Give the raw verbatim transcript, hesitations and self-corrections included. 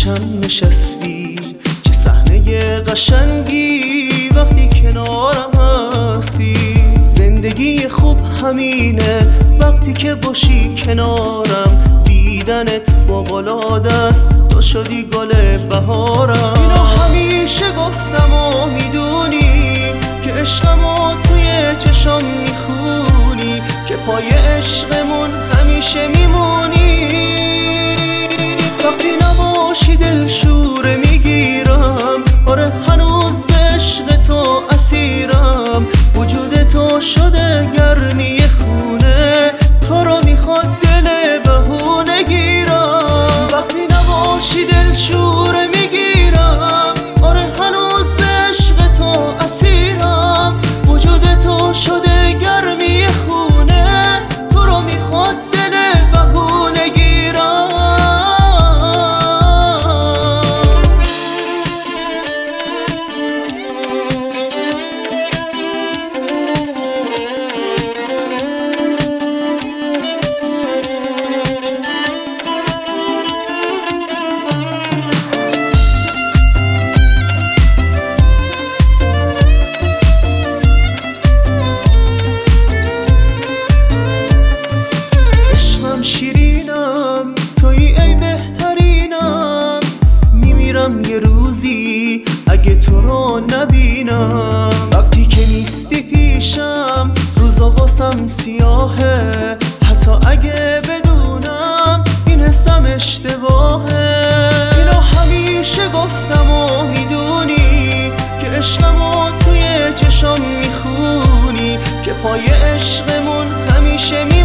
پیشم نشستی، چه صحنه قشنگی وقتی کنارم هستی. زندگی خوب همینه وقتی که باشی کنارم، دیدنت فوق‌العاده است، تو شدی گل بهارم. اینو همیشه گفتم و میدونی که عشقمو توی چشام میخونی، که پای عشقمون همیشه میمونی. وقتی نباشی دل شوره میگیرم، آره هنوز به عشق تو اسیرم. وجود تو شده گرمی خونه، تو رو میخواد دل بهونه گیرم. وقتی نباشی دل شوره میگیرم، آره هنوز به عشق تو اسیرم. وجود تو شده گرمی خونه، تو رو میخواد دل بهونه گیرم. شیرینم تویی ای بهترینم، میمیرم یه روزی اگه تو رو نبینم. وقتی که نیستی پیشم روزا واسم سیاهه، حتی اگه بدونم این حسم اشتباهه. اینو همیشه گفتم و میدونی که عشقمو توی چشام میخونی، که پای عشقمون همیشه می